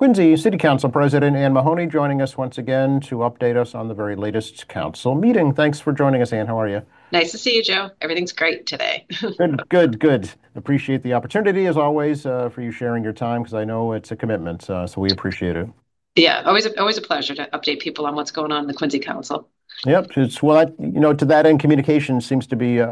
Quincy City Council President Ann Mahoney joining us once again to update us on the very latest council meeting. Thanks for joining us, Ann. How are you? Nice to see you, Joe. Everything's great today. Good, good, good. Appreciate the opportunity as always for you sharing your time because I know it's a commitment, so we appreciate it. Yeah, always a pleasure to update people on what's going on in the Quincy Council. Yep, it's well, to that end, communication seems to be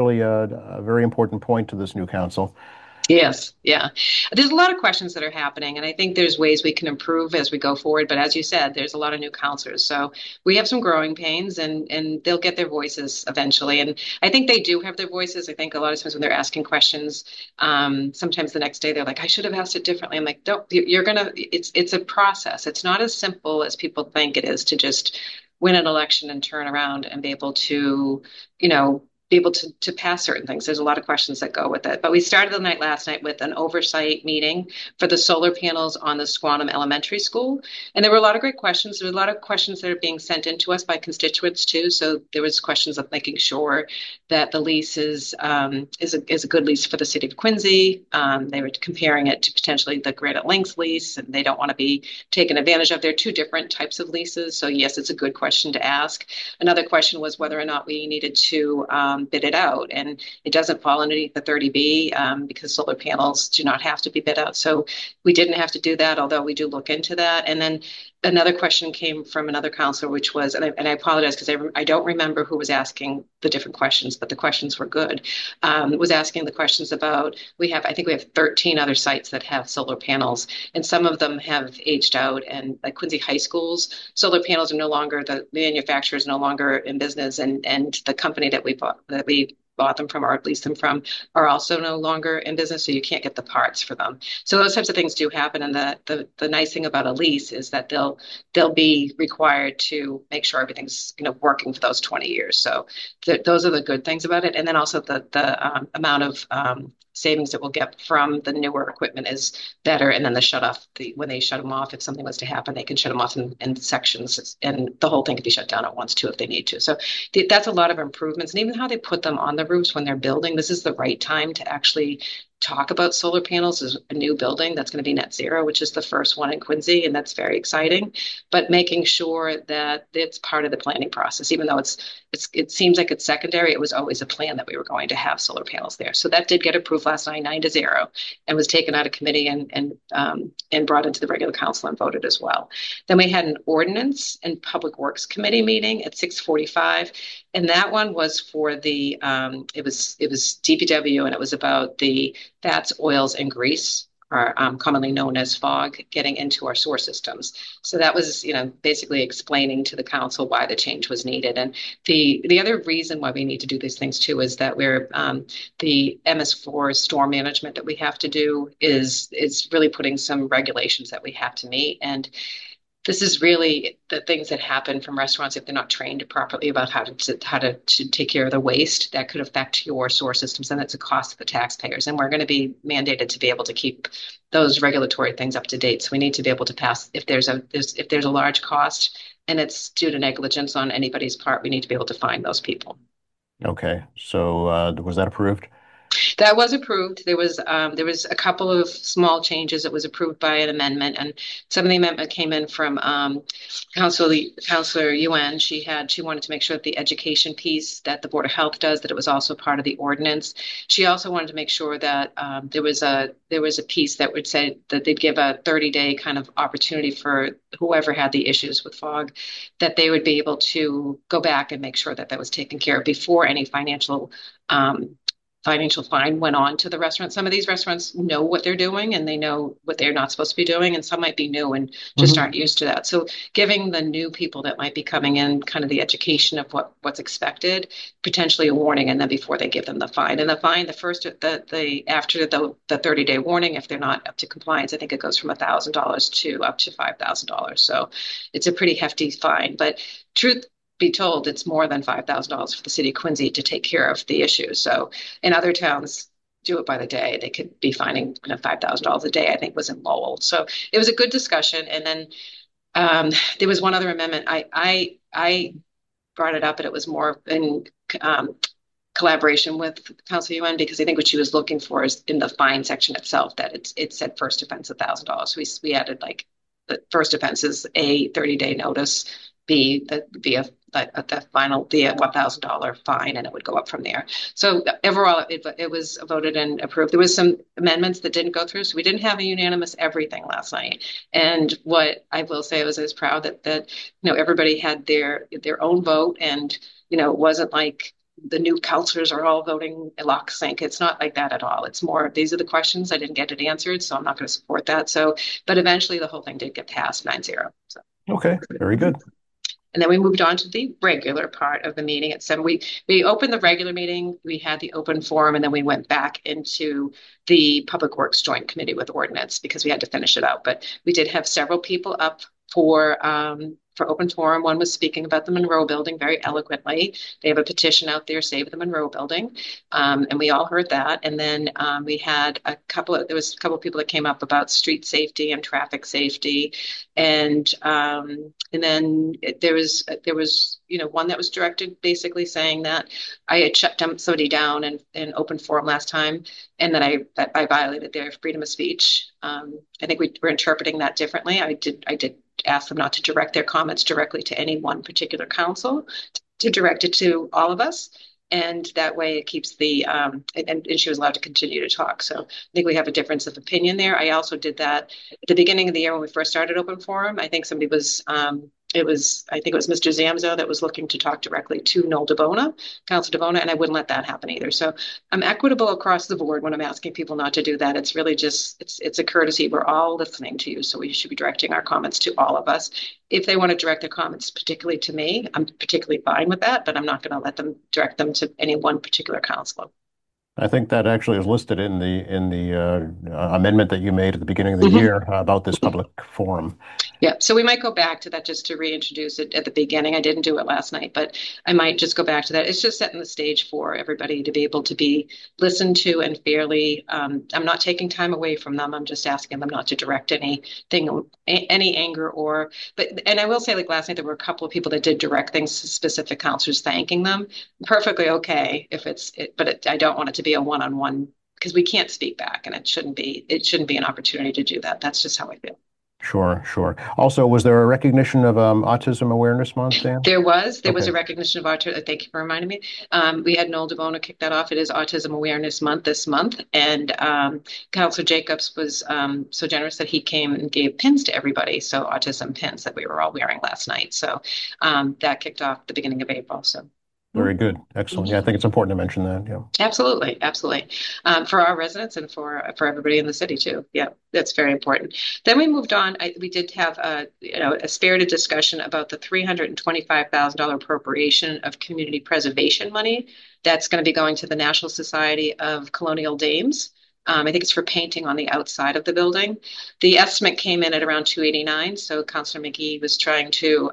a very important point to this new council. Yes, yeah. There's a lot of questions that are happening, and I think there's ways we can improve as we go forward. But as you said, there's a lot of new counselors, so we have some growing pains, and they'll get their voices eventually. And I think they do have their voices. I think a lot of times when they're asking questions, sometimes the next day they're like, "I should have asked it differently." I'm like, "Don't. You're gonna. It's a process. It's not as simple as people think it is to just win an election and turn around and be able to, you know." Be able to pass certain things. There's a lot of questions that go with it. But we started the night last night with an oversight meeting for the solar panels on the Squantum Elementary School. And there were a lot of great questions. There were a lot of questions that are being sent in to us by constituents too. So there was questions of making sure that the lease is a good lease for the city of Quincy. They were comparing it to potentially the Granite Links lease, and they don't want to be taken advantage of. They're two different types of leases. So yes, it's a good question to ask. Another question was whether or not we needed to bid it out. And it doesn't fall underneath the 30B because solar panels do not have to be bid out. So we didn't have to do that, although we do look into that. And then another question came from another counselor, which was, and I apologize because I don't remember who was asking the different questions, but the questions were good. Was asking the questions about, I think we have 13 other sites that have solar panels, and some of them have aged out. And like Quincy High School's solar panels are no longer, the manufacturer is no longer in business, and the company that we bought them from or leased them from are also no longer in business, so you can't get the parts for them. So those types of things do happen, and the nice thing about a lease is that they'll be required to make sure everything's working for those 20 years. So those are the good things about it, and then also the amount of savings that we'll get from the newer equipment is better. And then when they shut them off, if something was to happen, they can shut them off in sections, and the whole thing can be shut down at once too if they need to. So that's a lot of improvements, and even how they put them on the roofs when they're building. This is the right time to actually talk about solar panels as a new building that's going to be net zero, which is the first one in Quincy, and that's very exciting. But making sure that it's part of the planning process, even though it seems like it's secondary, it was always a plan that we were going to have solar panels there. So that did get approved last night, 9-0, and was taken out of committee and brought into the regular council and voted as well. Then we had an ordinance and public works committee meeting at 6:45. And that one was for it was DPW, and it was about the fats, oils, and grease, are commonly known as fog, getting into our sewer systems. So that was, basically explaining to the council why the change was needed. And the other reason why we need to do these things too is that the MS4 storm management that we have to do is really putting some regulations that we have to meet. And this is really the things that happen from restaurants if they're not trained properly about how to take care of the waste that could affect your sewer systems, and it's a cost to the taxpayers. And we're going to be mandated to be able to keep those regulatory things up to date. So we need to be able to pass if there's a large cost and it's due to negligence on anybody's part, we need to be able to find those people. Okay, so was that approved? That was approved. There was a couple of small changes that was approved by an amendment, and some of the amendment came in from Councilor Yuan. She wanted to make sure that the education piece that the Board of Health does, that it was also part of the ordinance. She also wanted to make sure that there was a piece that would say that they'd give a 30-day kind of opportunity for whoever had the issues with fog, that they would be able to go back and make sure that that was taken care of before any um, financial fine went on to the restaurant. Some of these restaurants know what they're doing and they know what they're not supposed to be doing, and some might be new and just Hmm. aren't used to that. So giving the new people that might be coming in kind of the education of what's expected, potentially a warning, and then before they give them the fine. And the fine, the first the after the 30-day warning, if they're not up to compliance, I think it goes from $1,000 to up to $5,000. So it's a pretty hefty fine. But truth be told, it's more than $5,000 for the city of Quincy to take care of the issue. So in other towns, do it by the day. They could be finding $5,000 a day, I think was in Lowell. So it was a good discussion. And then there was one other amendment. I brought it up, and it was more in collaboration with Council UN, because I think what she was looking for is in the fine section itself that it said first offense $1,000. So we added like the first offense is A, 30-day notice, B, the final, the $1,000 fine, and it would go up from there. So overall, it was voted and approved. There was some amendments that didn't go through, so we didn't have a unanimous everything last night. And what I will say, I was proud that everybody had their own vote, and it wasn't like the new counselors are all voting lock sync. It's not like that at all. It's more, these are the questions. I didn't get it answered, so I'm not going to support that. So, but eventually the whole thing did get passed 9-0. So. Okay, very good. And then we moved on to the regular part of the meeting at 7. We opened the regular meeting, we had the open forum, and then we went back into the Public Works Joint Committee with ordinance because we had to finish it out. But we did have several people up for open forum. One was speaking about the Monroe Building very eloquently. They have a petition out there, Save the Monroe Building, and we all heard that. And then we had there was a couple of people that came up about street safety and traffic safety, and then there was one that was directed basically saying that I had shut somebody down in open forum last time, and that I violated their freedom of speech. I think we were interpreting that differently. I did ask them not to direct their comments directly to any one particular council, to direct it to all of us. And that way it keeps and she was allowed to continue to talk. So I think we have a difference of opinion there. I also did that at the beginning of the year when we first started open forum. I think somebody was, I think it was Mr. Zamzo that was looking to talk directly to Noel DeBona, Council DeBona, and I wouldn't let that happen either. So I'm equitable across the board when I'm asking people not to do that. It's really just, it's a courtesy. We're all listening to you, so we should be directing our comments to all of us. If they want to direct their comments particularly to me, I'm particularly fine with that, but I'm not going to let them direct them to any one particular councilor. I think that actually is listed in the amendment that you made at the beginning of the year about this public forum. Yeah, so we might go back to that just to reintroduce it at the beginning. I didn't do it last night, but I might just go back to that. It's just setting the stage for everybody to be able to be listened to and fairly. I'm not taking time away from them. I'm just asking them not to direct anything, any anger and I will say, like last night, there were a couple of people that did direct things to specific counselors, thanking them. Perfectly okay if I don't want it to be a one-on-one because we can't speak back, and it shouldn't be an opportunity to do that. That's just how I feel. Sure. Also, was there a recognition of Autism Awareness Month, Dan? There was a recognition of autism. Thank you for reminding me. We had Noel DeBona kick that off. It is Autism Awareness Month this month, and Councilor Jacobs was so generous that he came and gave pins to everybody. So autism pins that we were all wearing last night. So that kicked off the beginning of April. So. Very good. Excellent. Yeah, I think it's important to mention that. Yeah. Absolutely. For our residents and for everybody in the city too. Yeah, that's very important. Then we moved on. We did have a spirited discussion about the $325,000 appropriation of community preservation money that's going to be going to the National Society of Colonial Dames. I think it's for painting on the outside of the building. The estimate came in at around 289. So Councilor McGee was trying to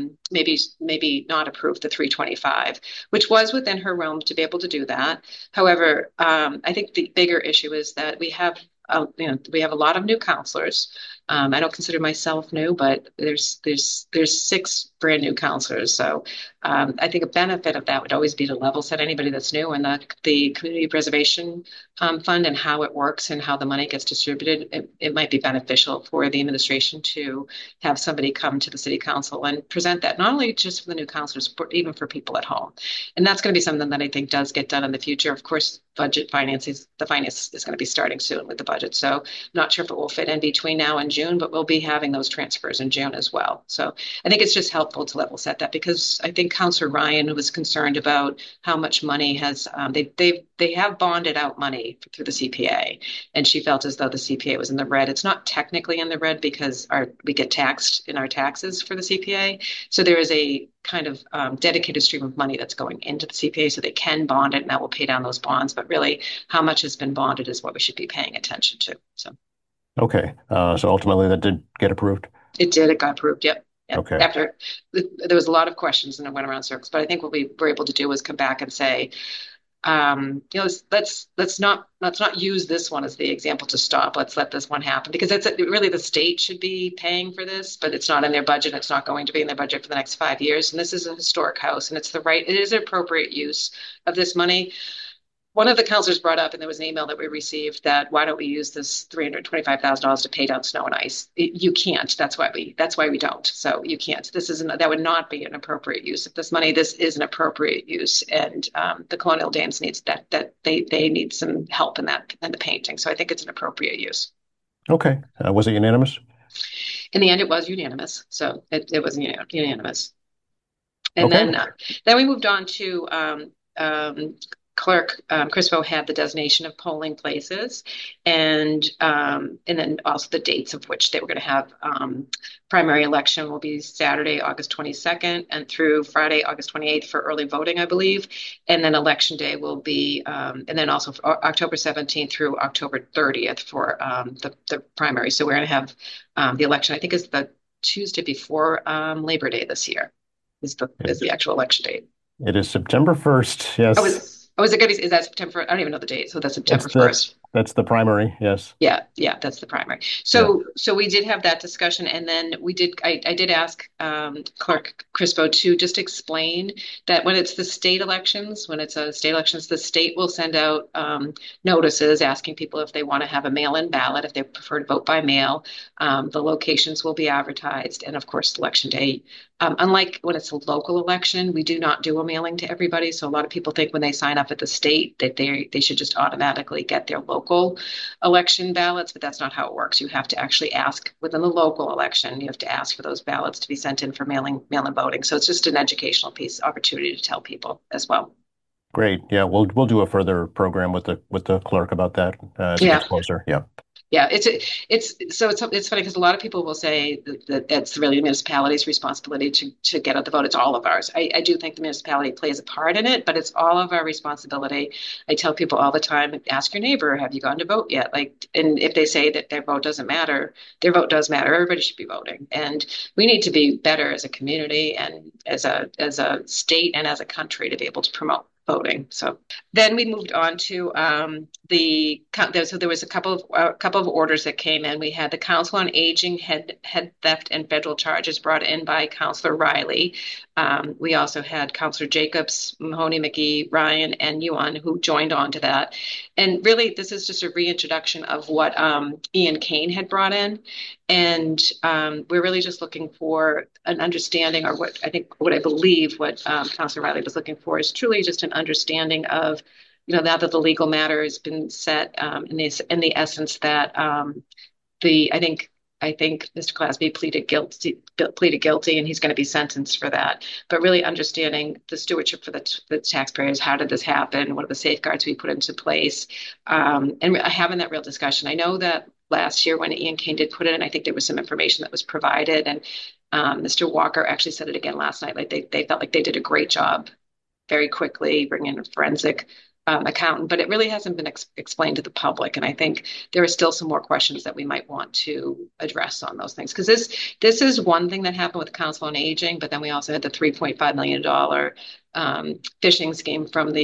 maybe not approve the 325, which was within her realm to be able to do that. However, I think the bigger issue is that we have a lot of new counselors. I don't consider myself new, but there's 6 brand new counselors. So I think a benefit of that would always be to level set anybody that's new, and the community preservation fund and how it works and how the money gets distributed. It might be beneficial for the administration to have somebody come to the city council and present that, not only just for the new counselors, but even for people at home. And that's going to be something that I think does get done in the future. Of course, the finance is going to be starting soon with the budget. So I'm not sure if it will fit in between now and June, but we'll be having those transfers in June as well. So I think it's just helpful to level set that, because I think Councilor Ryan was concerned about how much money has they have bonded out money through the CPA, and she felt as though the CPA was in the red. It's not technically in the red because we get taxed in our taxes for the CPA. So there is a kind of dedicated stream of money that's going into the CPA, so they can bond it, and that will pay down those bonds. But really, how much has been bonded is what we should be paying attention to. So. Okay. So ultimately, that did get approved? It did. It got approved. Yep. Okay. After there was a lot of questions and it went around circles, but I think what we were able to do was come back and say, let's not use this one as the example to stop. Let's let this one happen, because really the state should be paying for this, but it's not in their budget. It's not going to be in their budget for the next 5 years. And this is a historic house, and it is an appropriate use of this money. one of the counselors brought up, and there was an email that we received that why don't we use this $325,000 to pay down snow and ice? You can't. That's why we don't. So you can't. That would not be an appropriate use of this money. This is an appropriate use, and the Colonial Dames needs that they need some help in the painting. So I think it's an appropriate use. Okay. Was it unanimous? In the end, it was unanimous. So it was unanimous. And Okay. then we moved on to Clerk Crispo had the designation of polling places, and then also the dates of which they were going to have. Primary election will be Saturday, August 22nd, and through Friday, August 28th for early voting, I believe. And then election day will be, and then also October 17th through October 30th for the primary. So we're going to have the election. I think is the Tuesday before Labor Day this year. Is the actual election date. It is September 1st. Yes. Is it good? Is that September? I don't even know the date. So that's September That's the 1st. that's the primary. Yes. Yeah, that's the primary. Yeah. So we did have that discussion, and then I did ask Clerk Crispo to just explain that when it's the state elections, the state will send out notices asking people if they want to have a mail-in ballot, if they prefer to vote by mail. The locations will be advertised, and of course, election day. Unlike when it's a local election, we do not do a mailing to everybody. So a lot of people think when they sign up at the state that they should just automatically get their local election ballots, but that's not how it works. You have to actually ask within the local election. You have to ask for those ballots to be sent in for mail-in voting. So it's just an educational opportunity to tell people as well. Great. Yeah, we'll do a further program with the clerk about that as it Yeah. gets closer. Yeah. Yeah, it's funny because a lot of people will say that it's really the municipality's responsibility to get out the vote. It's all of ours. I do think the municipality plays a part in it, but it's all of our responsibility. I tell people all the time, ask your neighbor, have you gone to vote yet? And if they say that their vote doesn't matter, their vote does matter. Everybody should be voting, and we need to be better as a community and as a state and as a country to be able to promote voting. So then we moved on to so there was a couple of orders that came in. We had the Council on Aging head theft and federal charges brought in by Councilor Riley. We also had Councilor Jacobs, Mahoney, McGee, Ryan, and Yuan who joined on to that. And really, this is just a reintroduction of what Ian Kane had brought in. And we're really just looking for an understanding, or what I believe Councilor Riley was looking for is truly just an understanding of, now that the legal matter has been set in the essence that I think Mr. Clasby pleaded guilty, and he's going to be sentenced for that. But really understanding the stewardship for the taxpayers. How did this happen? What are the safeguards we put into place? And having that real discussion. I know that last year when Ian Kane did put it in, I think there was some information that was provided, and Mr. Walker actually said it again last night. Like they felt like they did a great job very quickly bringing in a forensic accountant, but it really hasn't been explained to the public. And I think there are still some more questions that we might want to address on those things. Because this is one thing that happened with the Council on Aging, but then we also had the $3.5 million phishing scheme from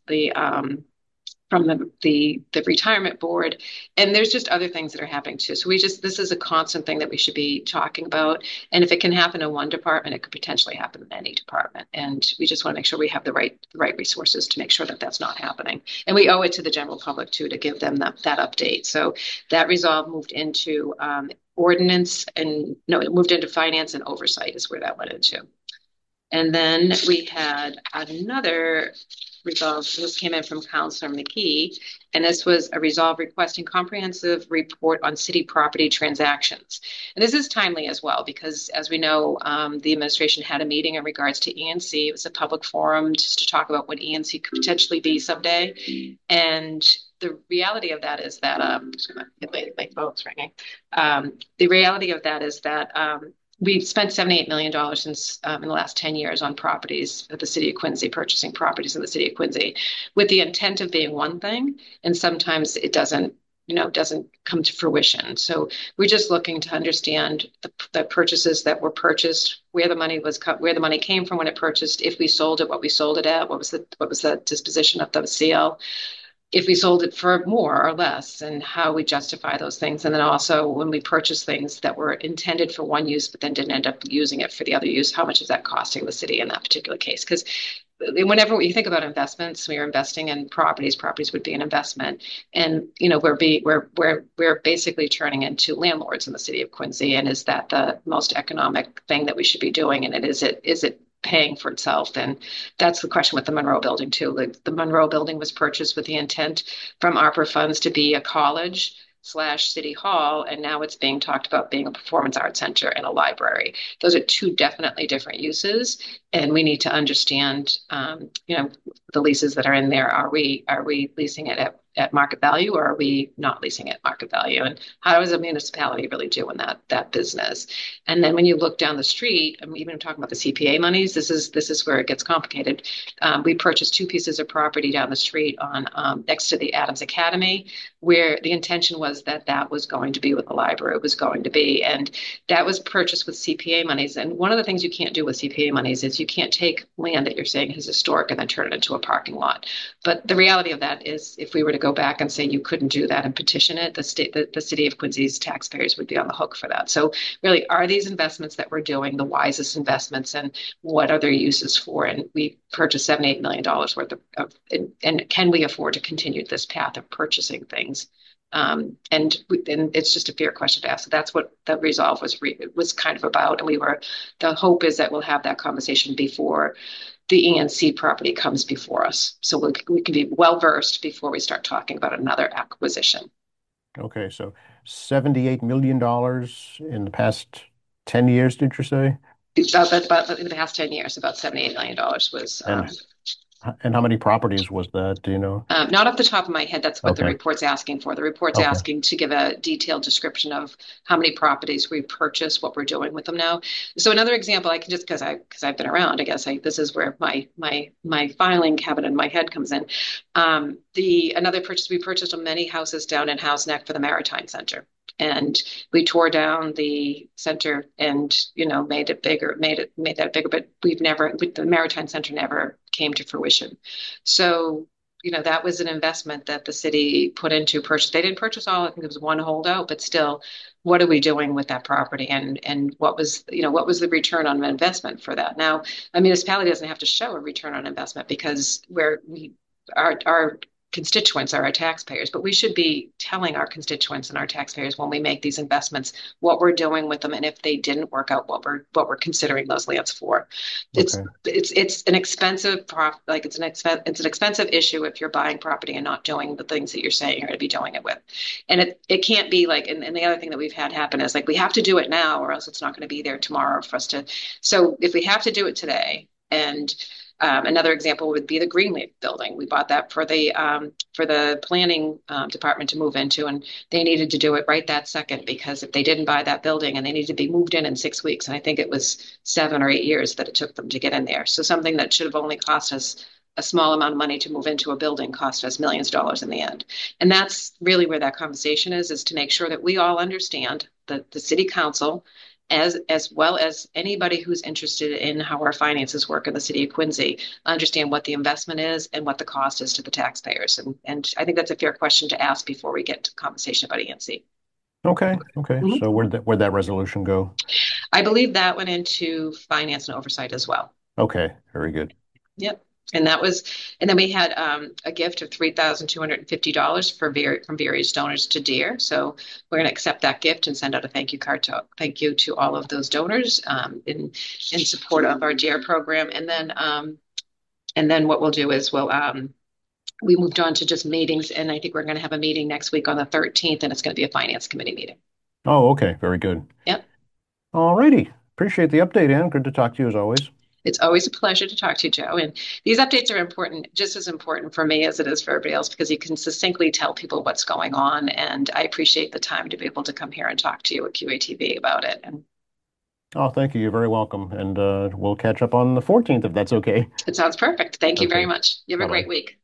the retirement board. And there's just other things that are happening too. So this is a constant thing that we should be talking about. And if it can happen in one department, it could potentially happen in any department. And we just want to make sure we have the right resources to make sure that that's not happening. And we owe it to the general public too, to give them that update. So that resolve moved into ordinance, and no, it moved into finance and oversight is where that went into. And then we had another resolve. This came in from Councilor McKee, and this was a resolve requesting comprehensive report on city property transactions. And this is timely as well, because as we know, the administration had a meeting in regards to ENC. It was a public forum just to talk about what ENC could potentially be someday. And the reality of that is that, my phone's ringing. The reality of that is that we've spent $78 million since in the last 10 years on properties at the city of Quincy, purchasing properties in the city of Quincy, with the intent of being one thing, and sometimes it doesn't come to fruition. So we're just looking to understand the purchases that were purchased, where the money came from when it purchased, if we sold it, what we sold it at, what was the disposition of the sale, if we sold it for more or less, and how we justify those things. And then also when we purchase things that were intended for one use but then didn't end up using it for the other use, how much is that costing the city in that particular case? Because whenever we think about investments, we are investing in properties. Properties would be an investment, and we're basically turning into landlords in the city of Quincy. And is that the most economic thing that we should be doing? And is it paying for itself? And that's the question with the Monroe Building too. The Monroe Building was purchased with the intent from ARPA funds to be a college slash city hall, and now it's being talked about being a performance arts center and a library. Those are two definitely different uses, and we need to understand, the leases that are in there. Are we leasing it at market value, or are we not leasing at market value? And how does a municipality really do in that business? And then when you look down the street, I'm even talking about the CPA monies. This is where it gets complicated. We purchased two pieces of property down the street on next to the Adams Academy, where the intention was that that was going to be what the library was going to be, and that was purchased with CPA monies. And one of the things you can't do with CPA monies is you can't take land that you're saying is historic and then turn it into a parking lot. But the reality of that is, if we were to go back and say you couldn't do that and petition it, the city of Quincy's taxpayers would be on the hook for that. So really, are these investments that we're doing the wisest investments, and what are their uses for? And we purchased $78 million worth and can we afford to continue this path of purchasing things? And it's just a fair question to ask. So that's what the resolve was kind of about. And the hope is that we'll have that conversation before the ENC property comes before us. So we can be well versed before we start talking about another acquisition. Okay, so $78 million in the past 10 years, did you say? About in the past 10 years, about $78 million was And and how many properties was that? Do you know? not off the top of my head. That's what the Okay. report's asking for. The report's Okay. asking to give a detailed description of how many properties we purchased, what we're doing with them now. So another example, I can just because I've been around, I guess this is where my filing cabinet in my head comes in. The another purchase, we purchased many houses down in House Neck for the Maritime Center. And we tore down the center and made it bigger, made that bigger, but the Maritime Center never came to fruition. So that was an investment that the city put into purchase. They didn't purchase all. I think it was one holdout, but still, what are we doing with that property? And what was the return on investment for that? Now, a municipality doesn't have to show a return on investment because our constituents are our taxpayers, but we should be telling our constituents and our taxpayers when we make these investments what we're doing with them, and if they didn't work out, what we're considering those lands for. It's Okay. it's an expensive it's an expensive issue if you're buying property and not doing the things that you're saying you're going to be doing it with. And it can't be like, and the other thing that we've had happen is like we have to do it now or else it's not going to be there tomorrow for us to. So if we have to do it today, and another example would be the Greenleaf building. We bought that for the planning department to move into, and they needed to do it right that second because if they didn't buy that building and they needed to be moved in 6 weeks, and I think it was 7 or 8 years that it took them to get in there. So something that should have only cost us a small amount of money to move into a building cost us millions of dollars in the end. And that's really where that conversation is to make sure that we all understand that the city council as well as anybody who's interested in how our finances work in the city of Quincy, understand what the investment is and what the cost is to the taxpayers. And I think that's a fair question to ask before we get to conversation about ENC. Okay. Okay. Mhm. So where'd that resolution go? I believe that went into finance and oversight as well. Okay. Very good. Yep. And then we had a gift of $3,250 from various donors to DEAR. So we're going to accept that gift and send out a thank you to all of those donors in support of our DEAR program. And then what we'll do is we moved on to just meetings, and I think we're going to have a meeting next week on the 13th, and it's going to be a finance committee meeting. Oh, okay. Very good. Yep. All righty. Appreciate the update, Ann. Good to talk to you as always. It's always a pleasure to talk to you, Joe. And these updates are important, just as important for me as it is for everybody else, because you can succinctly tell people what's going on. And I appreciate the time to be able to come here and talk to you at QATV about it. And Oh, thank you. You're very welcome. And we'll catch up on the 14th if that's okay. it sounds perfect. Thank you very Okay. much. You have a Bye-bye. great week.